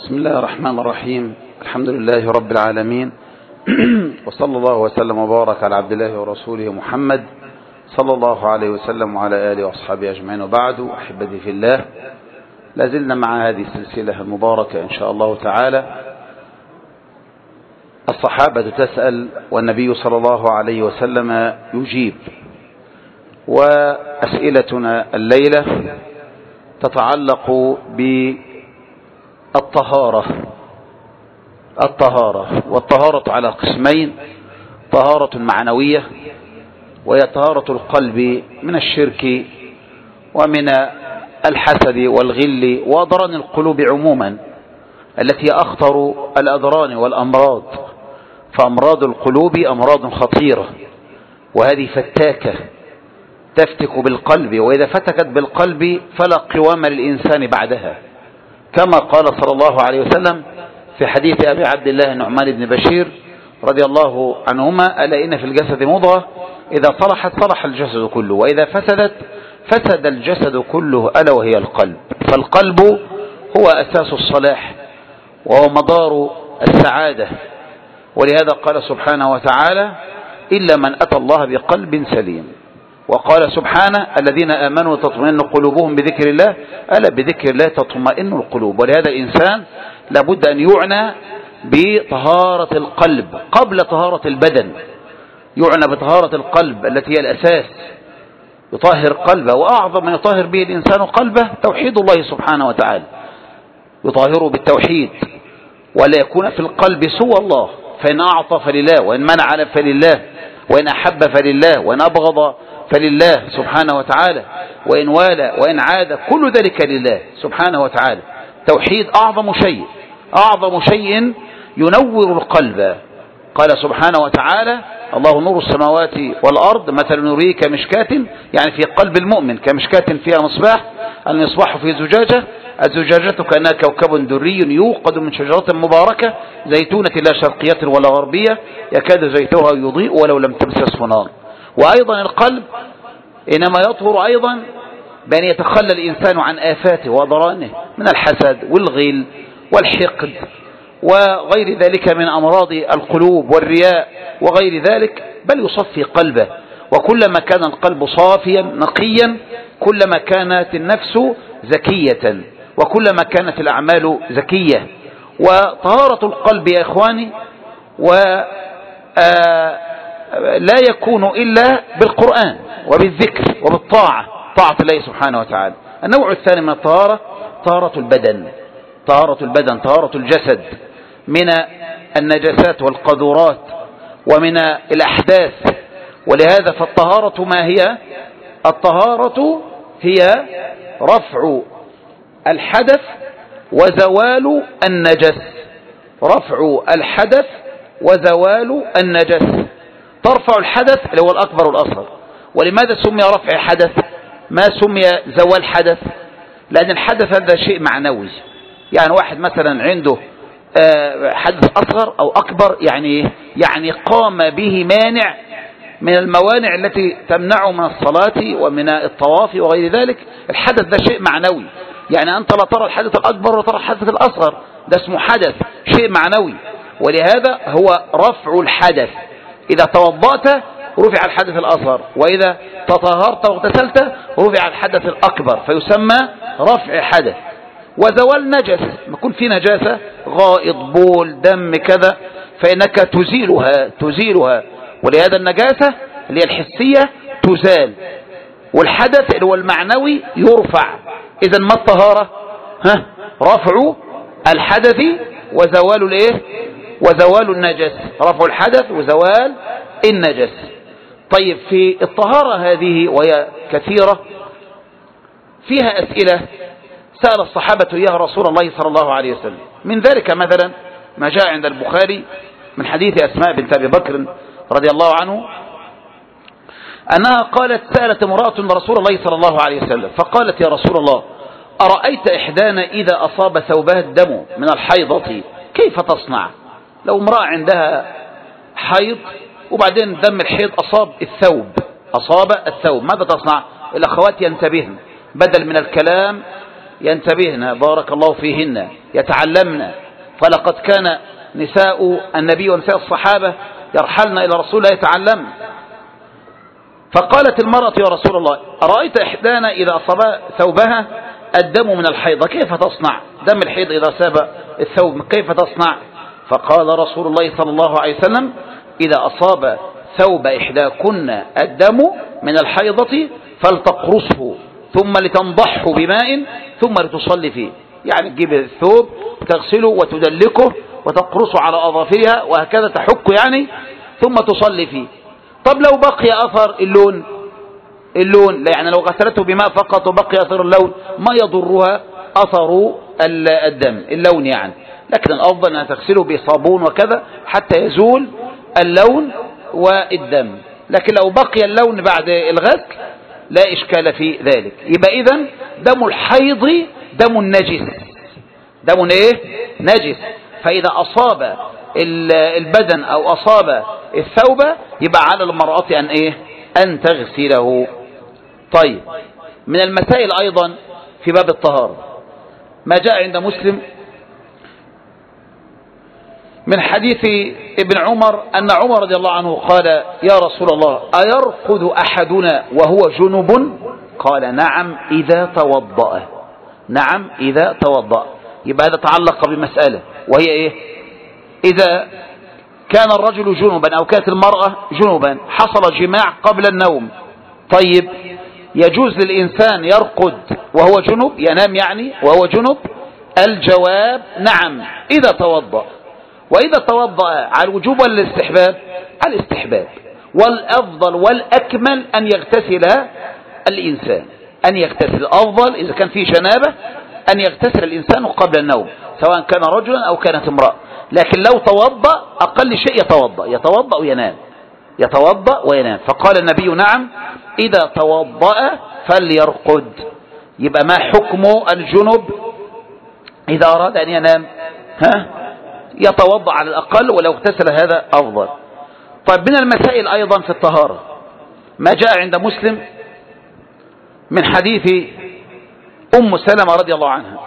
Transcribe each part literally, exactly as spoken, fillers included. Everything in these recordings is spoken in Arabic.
بسم الله الرحمن الرحيم. الحمد لله رب العالمين، وصلى الله وسلم وبارك على عبد الله ورسوله محمد صلى الله عليه وسلم وعلى آله وأصحابه أجمعين، وبعد. أحبتي في الله، لازلنا مع هذه السلسلة المباركة إن شاء الله تعالى. الصحابة تسأل والنبي صلى الله عليه وسلم يجيب، وأسئلتنا الليلة تتعلق بالطهارة. الطهارة والطهارة على قسمين: طهارة معنوية، وهي طهارة القلب من الشرك ومن الحسد والغل وأضران القلوب عموما، التي أخطر الأضران والأمراض. فأمراض القلوب أمراض خطيرة، وهذه فتاكة تفتك بالقلب، وإذا فتكت بالقلب فلا قوام للإنسان بعدها، كما قال صلى الله عليه وسلم في حديث أبي عبد الله النعمان بن بشير رضي الله عنهما: ألا إن في الجسد مضغة إذا صلحت صلح الجسد كله، وإذا فسدت فسد الجسد كله، ألا وهي القلب. فالقلب هو أساس الصلاح وهو مدار السعادة، ولهذا قال سبحانه وتعالى: إلا من أتى الله بقلب سليم. وقال سبحانه: الذين آمنوا تطمئن قلوبهم بذكر الله، ألا بذكر الله تطمئن القلوب. ولهذا الإنسان لابد أن يعنى بطهارة القلب قبل طهارة البدن، يعنى بطهارة القلب التي هي الأساس، يطهر قلبه. وأعظم ما يطهر به الإنسان قلبه توحيد الله سبحانه وتعالى، يطهره بالتوحيد، ولا يكون في القلب سوى الله، فإن أعطى فلله، وإن منع فلله، وإن أحب فلله، وإن أبغض فلله سبحانه وتعالى، وإن والى وإن عاد، كل ذلك لله سبحانه وتعالى. توحيد أعظم شيء، أعظم شيء ينور القلب. قال سبحانه وتعالى: الله نور السماوات والأرض، مثل نوره كمشكاة، يعني في قلب المؤمن كمشكاة فيها مصباح، المصباح في زجاجة، الزجاجة كأنها كوكب دري يوقد من شجرة مباركة زيتونة لا شرقية ولا غربية يكاد زيتها يضيء ولو لم تمسسه نار. وأيضا القلب إنما يطهر أيضا بأن يتخلى الإنسان عن آفاته وأضرانه من الحسد والغل والحقد وغير ذلك من أمراض القلوب والرياء وغير ذلك، بل يصفي قلبه. وكلما كان القلب صافيا نقيا كلما كانت النفس زكية، وكلما كانت الأعمال زكية. وطهارة القلب يا إخواني ولا يكون إلا بالقرآن وبالذكر وبالطاعة، طاعة الله سبحانه وتعالى. النوع الثاني من الطهارة طهارة البدن، طهارة البدن، طهارة الجسد من النجاسات والقذورات ومن الأحداث. ولهذا فالطهارة ما هي؟ الطهارة هي رفع الحدث وزوال النجس، رفع الحدث وزوال النجس. ترفع الحدث اللي هو الأكبر والأصغر. ولماذا سمي رفع حدث ما سمي زوال حدث؟ لأن الحدث هذا شيء معنوي، يعني واحد مثلا عنده حدث أصغر أو أكبر، يعني يعني قام به مانع من الموانع التي تمنعه من الصلاة ومن الطواف وغير ذلك. الحدث ده شيء معنوي، يعني أنت لا ترى الحدث الأكبر ولا ترى الحدث الأصغر، ده اسمه حدث، شيء معنوي. ولهذا هو رفع الحدث. إذا توضأت رفع الحدث الأصغر، وإذا تطهرت واغتسلت رفع الحدث الأكبر، فيسمى رفع حدث. وزوال نجس، ما يكون في نجاسة غائط بول دم كذا فإنك تزيلها تزيلها ولهذا النجاسة اللي هي الحسية تزال، والحدث اللي هو المعنوي يرفع. إذن ما الطهارة؟ ها رفع الحدث وزوال الايه وزوال النجس، رفع الحدث وزوال النجس. طيب، في الطهارة هذه وهي كثيرة فيها أسئلة سأل الصحابة إياها رسول الله صلى الله عليه وسلم. من ذلك مثلا ما جاء عند البخاري من حديث أسماء بنت أبي بكر رضي الله عنه أنها قالت: سألت امرأة رسول الله صلى الله عليه وسلم فقالت: يا رسول الله، أرأيت إحدانا إذا أصاب ثوبها الدم من الحيضة كيف تصنع؟ لو امرأة عندها حيض وبعدين دم الحيض أصاب الثوب أصاب الثوب ماذا تصنع؟ الأخوات ينتبهن، بدل من الكلام ينتبهن بارك الله فيهن يتعلمن. فلقد كان نساء النبي ونساء الصحابة يرحلن إلى رسول الله يتعلمن. فقالت المرأة يا رسول الله أرأيت إحدانا إذا أصاب ثوبها الدم من الحيض كيف تصنع؟ دم الحيض إذا ساب الثوب كيف تصنع؟ فقال رسول الله صلى الله عليه وسلم إذا أصاب ثوب إحداكن الدم من الحيضة فلتقرصه ثم لتنضحه بماء ثم لتصلي فيه. يعني تجيب الثوب تغسله وتدلكه وتقرصه على أظافرها وهكذا تحكه يعني ثم تصلي فيه. طب لو بقي أثر اللون اللون لا يعني لو غسلته بماء فقط وبقي أثر اللون ما يضرها أثر الدم اللون يعني، لكن الأفضل أن تغسله بصابون وكذا حتى يزول اللون والدم. لكن لو بقي اللون بعد الغسل لا إشكال في ذلك. يبقى إذن دم الحيض دم نجس، دم إيه؟ نجس. فإذا أصاب البدن أو أصاب الثوب يبقى على المرأة أن إيه؟ أن تغسله. طيب من المسائل أيضا في باب الطهارة ما جاء عند مسلم من حديث ابن عمر أن عمر رضي الله عنه قال يا رسول الله أيرقد أحدنا وهو جنب؟ قال نعم إذا توضأ. نعم إذا توضأ. يبقى هذا تعلق بمسألة وهي إيه؟ إذا كان الرجل جنبا أو كانت المرأة جنبا حصل جماع قبل النوم، طيب يجوز للإنسان يرقد وهو جنب ينام يعني وهو جنب؟ الجواب نعم إذا توضأ. وإذا توضأ على الوجوب ولا الاستحباب؟ على الاستحباب. والأفضل والأكمل أن يغتسل الإنسان، أن يغتسل. الأفضل إذا كان فيه جنابة أن يغتسل الإنسان قبل النوم سواء كان رجلا أو كانت امرأة. لكن لو توضأ أقل شيء يتوضأ يتوضأ وينام يتوضأ وينام. فقال النبي نعم إذا توضأ فليرقد. يبقى ما حكم الجنب إذا أراد أن ينام؟ ها يتوضأ على الأقل ولو اغتسل هذا أفضل. طيب من المسائل أيضا في الطهارة ما جاء عند مسلم من حديث أم سلمة رضي الله عنها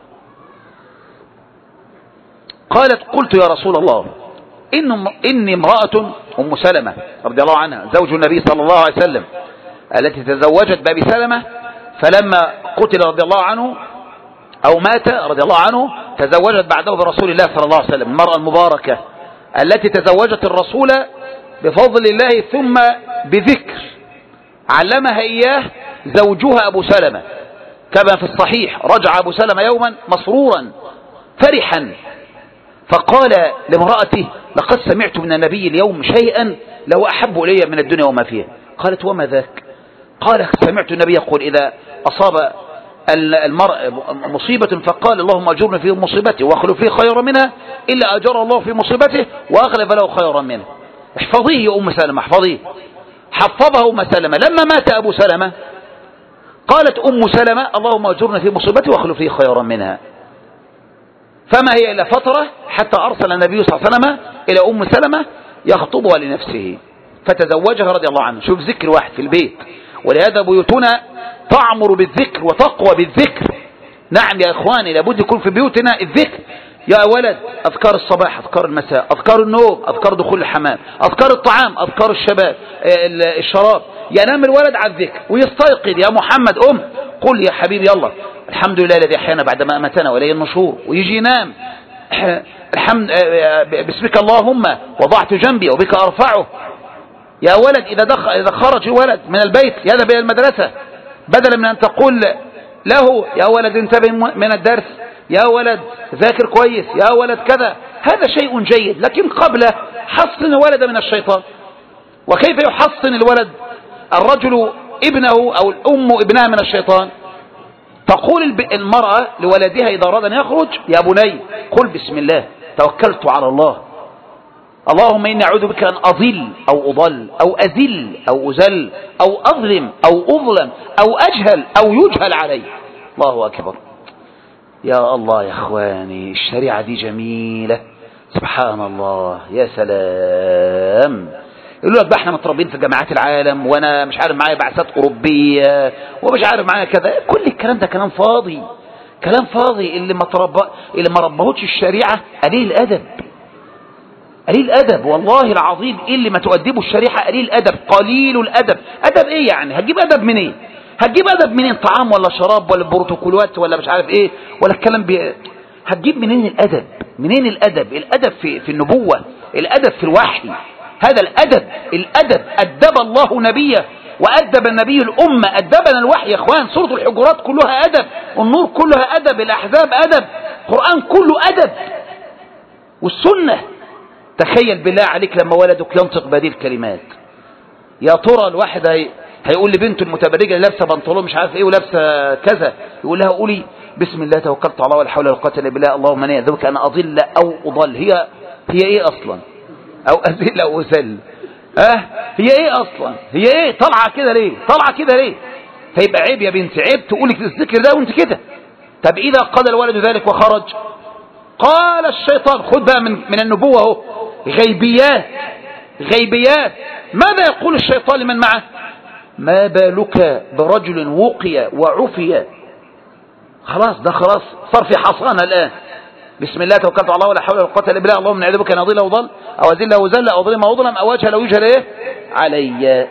قالت قلت يا رسول الله إن إني امرأة أم سلمة رضي الله عنها زوج النبي صلى الله عليه وسلم التي تزوجت بأبي سلمة، فلما قتل رضي الله عنه أو مات رضي الله عنه تزوجت بعده برسول الله صلى الله عليه وسلم، المرأة المباركة التي تزوجت الرسول بفضل الله ثم بذكر علمها إياه زوجها أبو سلمة كما في الصحيح. رجع أبو سلمة يوما مسرورا فرحا فقال لامرأته لقد سمعت من النبي اليوم شيئا لو أحب إلي من الدنيا وما فيها. قالت وما ذاك؟ قال سمعت النبي يقول إذا أصاب المرء مصيبة فقال اللهم أجرني في مصيبتي واخلف لي خيرا منها إلا أجر الله في مصيبته وأغلب له خيرا منه. احفظيه يا أم سلمة احفظيه. حفظه أم سلمة. لما مات أبو سلمة قالت أم سلمة اللهم أجرني في مصيبتي واخلف لي خيرا منها. فما هي إلا فترة حتى أرسل النبي صلى الله عليه وسلم إلى أم سلمة يخطبها لنفسه فتزوجها رضي الله عنه. شوف ذكر واحد في البيت، ولهذا بيوتنا تعمر بالذكر وتقوى بالذكر. نعم يا إخواني لابد يكون في بيوتنا الذكر. يا ولد أذكار الصباح أذكار المساء أذكار النوم أذكار دخول الحمام أذكار الطعام أذكار الشباب الشراب. ينام الولد على الذكر ويستيقظ يا محمد أم قل يا حبيبي يلا الحمد لله الذي أحيانا بعدما أمتنا وإليه النشور، ويجي ينام الحمد باسمك اللهم وضعت جنبي وبك أرفعه. يا ولد إذا دخل إذا خرج الولد من البيت يذهب إلى المدرسة بدلا من أن تقول له يا ولد انتبه من الدرس يا ولد ذاكر كويس يا ولد كذا، هذا شيء جيد. لكن قبله حصن الولد من الشيطان. وكيف يحصن الولد الرجل ابنه أو الأم ابنها من الشيطان؟ تقول المرأة لولدها إذا أراد أن يخرج يا بني قل بسم الله توكلت على الله اللهم إني أعوذ بك أن أضل أو أضل أو أذل أو أزل أو أظلم أو أظلم أو أجهل أو يجهل علي. الله أكبر. يا الله يا أخواني الشريعة دي جميلة سبحان الله يا سلام. يقول لك بقى احنا متربين في جامعات العالم وانا مش عارف معايا بعثات اوروبيه ومش عارف معايا كذا. كل الكلام ده كلام فاضي كلام فاضي. اللي ما تربى اللي ما ربهوش الشريعة قليل الأدب، قليل الأدب والله العظيم. اللي ما تؤدبه الشريعة قليل الأدب، قليل الأدب. أدب إيه يعني؟ هتجيب أدب منين؟ إيه؟ هتجيب أدب منين؟ طعام ولا شراب ولا بروتوكولات ولا مش عارف إيه ولا الكلام بي... هتجيب منين الأدب؟ منين الأدب؟ الأدب في في النبوة، الأدب في الوحي، هذا الأدب. الأدب أدب الله نبيه وأدب النبي الأمة، أدبنا الوحي يا إخوان. سورة الحجرات كلها أدب، النور كلها أدب، الأحزاب أدب، القرآن كله أدب، والسنة. تخيل بالله عليك لما ولدك ينطق بهذه الكلمات، يا ترى الواحد هي هيقول لبنته المتبرجة لابسه بنطلون مش عارف ايه ولابسه كذا، يقول لها قولي بسم الله توكلت على الله ولا حول ولا قوه الا بالله اللهم اني اعوذ بك ان اضل او اضل. هي هي ايه اصلا؟ او اذل او اذل؟ اه هي ايه اصلا؟ هي ايه طالعه كده ليه؟ طالعه كده ليه؟ فيبقى عيب يا بنتي، عيب تقولي الذكر ده وانت كده. طب اذا قال الولد ذلك وخرج، قال الشيطان، خد بقى من من النبوه اهو، غيبيات غيبيات. ماذا يقول الشيطان لمن معه؟ ما بالك برجل وقي وعفي. خلاص ده خلاص صار في حصانه الان. بسم الله توكلت على الله ولا حول ولا قوه الا بالله اللهم اني اعوذ بك ان اضل او ضل او اذل او ذل او اظلم او اظلم او اجهل او يجهل ايه علي.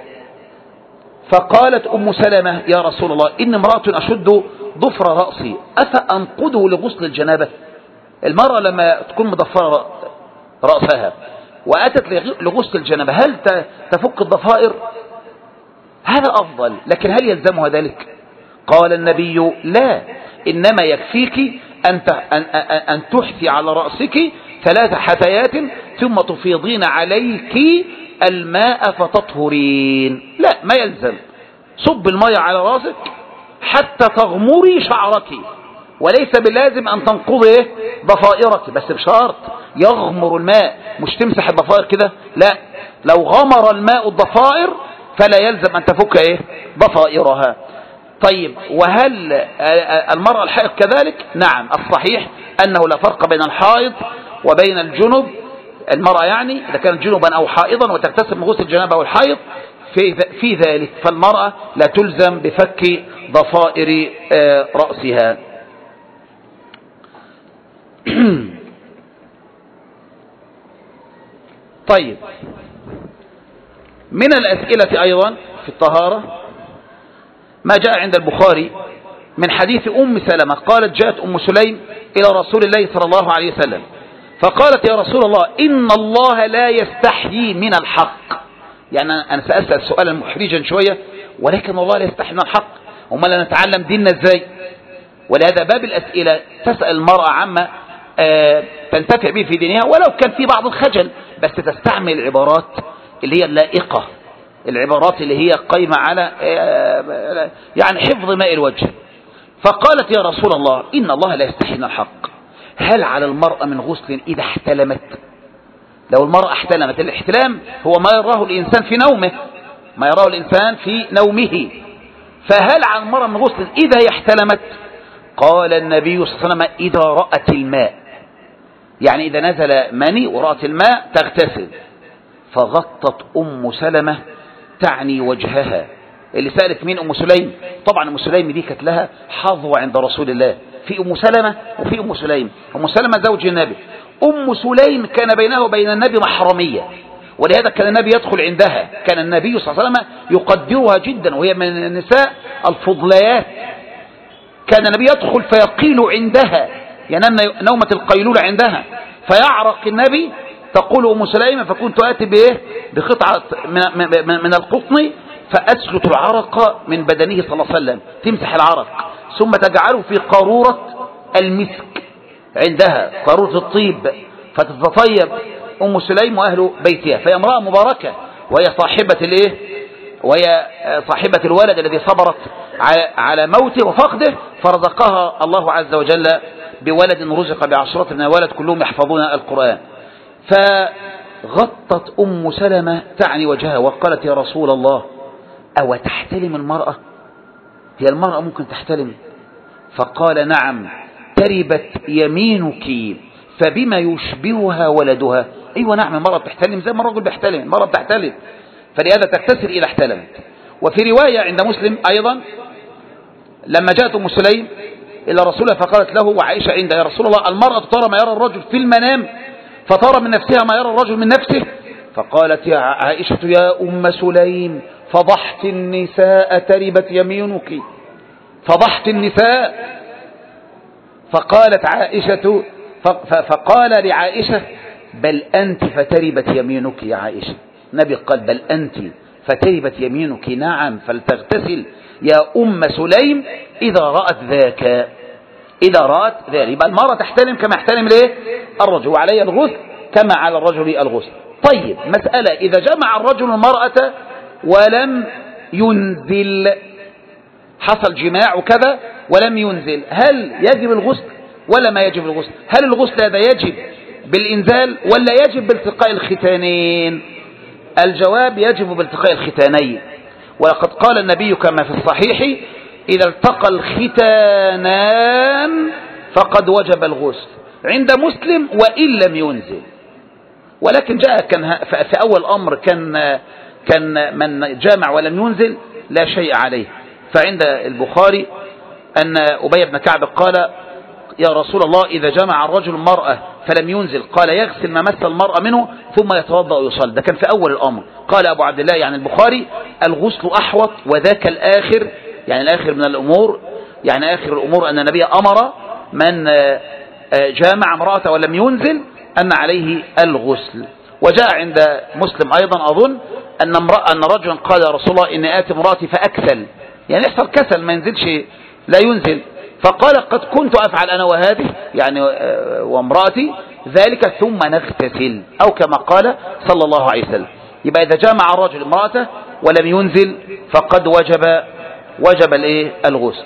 فقالت ام سلمة يا رسول الله ان امراه اشد ضفر راسي افانقذه لغسل الجنابه. المراه لما تكون مضفره راسها واتت لغسل الجنابه هل تفك الضفائر؟ هذا افضل، لكن هل يلزمها ذلك؟ قال النبي لا، انما يكفيك ان ان تحثي على راسك ثلاث حثيات ثم تفيضين عليك الماء فتطهرين. لا ما يلزم، صب الماء على راسك حتى تغمري شعرك، وليس باللازم ان تنقضي ضفائرك، بس بشرط يغمر الماء، مش تمسح الضفائر كده، لا، لو غمر الماء الضفائر فلا يلزم ان تفك ايه ضفائرها. طيب وهل المرأة الحائض كذلك؟ نعم، الصحيح انه لا فرق بين الحائض وبين الجنب. المرأة يعني اذا كانت جنبا او حائضا وتغتسل من غسل الجنابة او الحائض في في ذلك، فالمرأة لا تلزم بفك ضفائر رأسها. طيب من الأسئلة أيضا في الطهارة ما جاء عند البخاري من حديث أم سلمة قالت جاءت أم سليم إلى رسول الله صلى الله عليه وسلم فقالت يا رسول الله إن الله لا يستحيي من الحق. يعني أنا سأسأل سؤالا محرجا شوية، ولكن الله لا يستحيي من الحق، وما لا نتعلم ديننا إزاي؟ ولهذا باب الأسئلة تسأل المرأة عما آه تنتفع به في دينها، ولو كان في بعض الخجل، بس تستعمل العبارات اللي هي اللائقة، العبارات اللي هي قائمة على آه يعني حفظ ماء الوجه. فقالت يا رسول الله إن الله لا يستحيي من الحق، هل على المرأة من غسل إذا احتلمت؟ لو المرأة احتلمت، الاحتلام هو ما يراه الإنسان في نومه، ما يراه الإنسان في نومه، فهل على المرأة من غسل إذا احتلمت؟ قال النبي صلى الله عليه وسلم إذا رأت الماء، يعني إذا نزل مني ورأت الماء تغتسل. فغطت أم سلمة تعني وجهها. اللي سألت مين؟ أم سليم. طبعا أم سليم دي كانت لها حظوة عند رسول الله، في أم سلمة وفي أم سليم. أم سلمة زوج النبي، أم سليم كان بينه وبين النبي محرمية، ولهذا كان النبي يدخل عندها، كان النبي صلى الله عليه وسلم يقدرها جدا، وهي من النساء الفضليات. كان النبي يدخل فيقيل عندها، ينام نومة القيلولة عندها، فيعرق النبي. تقول أم سليمة فكنت آتي بإيه؟ بقطعة من القطن فأسلت العرق من بدنه صلى الله عليه وسلم، تمسح العرق ثم تجعله في قارورة المسك عندها، قارورة الطيب، فتتطيب أم سليم وأهل بيتها. فهي امرأة مباركة، وهي صاحبة الإيه؟ وهي صاحبة الولد الذي صبرت على موته وفقده، فرزقها الله عز وجل بولد رزق بعشرة من الولد كلهم يحفظون القرآن. فغطت أم سلمة تعني وجهها وقالت يا رسول الله أو تحتلم المرأة؟ هي المرأة ممكن تحتلم؟ فقال نعم، تربت يمينك فبما يشبهها ولدها. أيوة نعم، المرأة بتحتلم زي ما الرجل بيحتلم، المرأة بتحتلم، فلهذا تغتسل إذا احتلمت. وفي رواية عند مسلم أيضا لما جاءت أم سليم إلى رسول الله فقالت له وعائشة عند يا رسول الله المرأة ترى ما يرى الرجل في المنام فترى من نفسها ما يرى الرجل من نفسه؟ فقالت يا عائشة يا أم سليم فضحت النساء تربت يمينك، فضحت النساء. فقالت عائشة فقال لعائشة بل أنت فتربت يمينك يا عائشة. النبي قال بل أنت فتربت يمينك، نعم فلتغتسل يا أم سليم إذا رأت ذاك، إذا رأت ذلك. يبقى المرأة تحتلم كما يحتلم ليه الرجل، وعليه الغسل كما على الرجل الغسل. طيب مسألة، إذا جمع الرجل المرأة ولم ينزل، حصل جماع وكذا ولم ينزل، هل يجب الغسل ولا ما يجب الغسل؟ هل الغسل هذا يجب بالإنزال ولا يجب بالتقاء الختانين؟ الجواب يجب بالتقاء الختانين، ولقد قال النبي كما في الصحيح إذا التقى الختانان فقد وجب الغسل عند مسلم وإن لم ينزل. ولكن جاء كان في أول أمر كان كان من جامع ولم ينزل لا شيء عليه. فعند البخاري أن أبي بن كعب قال يا رسول الله إذا جمع الرجل المرأة فلم ينزل قال يغسل ما مس المرأة منه ثم يتوضأ ويصلي. ده كان في أول الأمر. قال أبو عبد الله يعني البخاري الغسل أحوط وذاك الآخر، يعني الآخر من الأمور، يعني آخر الأمور أن النبي أمر من جامع امرأة ولم ينزل أن عليه الغسل. وجاء عند مسلم أيضا أظن أن امرأة أن رجلا قال يا رسول الله إني آتي امرأتي فأكسل، يعني يحصل كسل ما ينزلش لا ينزل، فقال قد كنت أفعل أنا وهذه يعني وامرأتي ذلك ثم نغتسل، أو كما قال صلى الله عليه وسلم. يبقى إذا جامع الرجل امرأته ولم ينزل فقد وجب وجب الايه الغسل.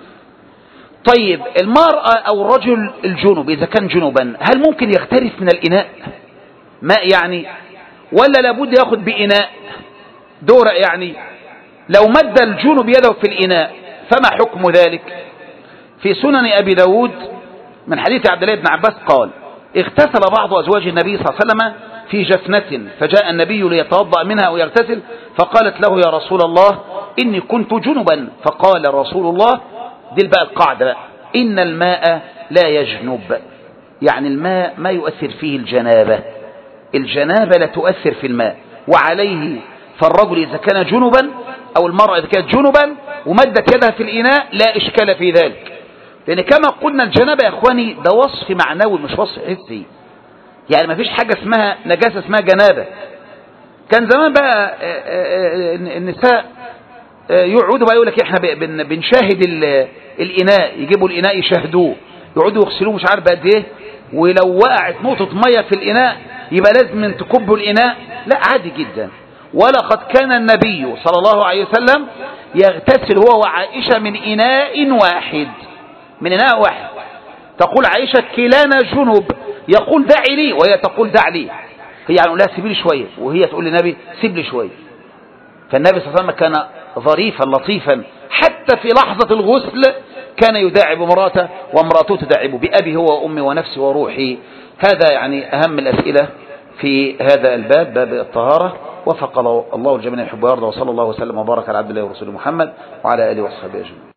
طيب المرأة أو الرجل الجنب إذا كان جنبا هل ممكن يغترف من الإناء ماء يعني، ولا لابد يأخذ بإناء دورة؟ يعني لو مد الجنب يده في الإناء فما حكم ذلك؟ في سنن أبي داود من حديث عبد الله بن عباس قال اغتسل بعض أزواج النبي صلى الله عليه وسلم في جفنة فجاء النبي ليتوضأ منها ويغتسل فقالت له يا رسول الله إني كنت جنبا، فقال رسول الله دي بقى القاعدة بقى إن الماء لا يجنب، يعني الماء ما يؤثر فيه الجنابة، الجنابة لا تؤثر في الماء. وعليه فالرجل إذا كان جنبا أو المرأة إذا كانت جنبا ومدت يدها في الإناء لا إشكال في ذلك، لأن كما قلنا الجنابة يا إخواني ده وصف معنوي مش وصف حسي، يعني ما فيش حاجة اسمها نجاسة اسمها جنابة. كان زمان بقى النساء يقعدوا بقى يقول لك احنا بنشاهد الإناء، يجيبوا الإناء يشاهدوه يقعدوا يغسلوه مش عارف قد ايه، ولو وقعت نقطة مية في الإناء يبقى لازم تكبوا الإناء. لا عادي جدا. ولقد كان النبي صلى الله عليه وسلم يغتسل هو وعائشة من إناء واحد، من إناء واحد. تقول عائشة كلانا جنوب، يقول دعي لي وهي تقول دع لي، هي يعني لا سيب لي شوية وهي تقول للنبي سيب لي شوية. فالنبي صلى الله عليه وسلم كان ظريفا لطيفا حتى في لحظة الغسل كان يداعب امراته وامراته تداعبه بأبي هو وأمي ونفسي وروحي. هذا يعني أهم الأسئلة في هذا الباب، باب الطهارة. وفق الله الجميع يحب ويرضى، وصلى الله وسلم وبارك على عبد الله ورسوله محمد وعلى آله وصحبه أجمعين.